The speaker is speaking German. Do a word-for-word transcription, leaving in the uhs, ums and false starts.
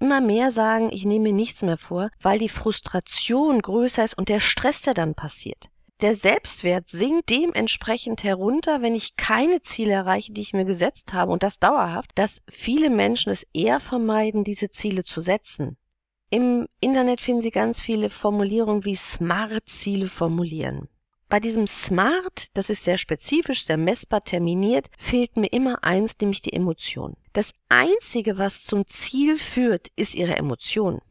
immer mehr sagen, ich nehme mir nichts mehr vor, weil die Frustration größer ist und der Stress, der dann passiert. Der Selbstwert sinkt dementsprechend herunter, wenn ich keine Ziele erreiche, die ich mir gesetzt habe, und das dauerhaft, dass viele Menschen es eher vermeiden, diese Ziele zu setzen. Im Internet finden Sie ganz viele Formulierungen wie Smart-Ziele formulieren. Bei diesem Smart, das ist sehr spezifisch, sehr messbar, terminiert, fehlt mir immer eins, nämlich die Emotion. Das Einzige, was zum Ziel führt, ist Ihre Emotion.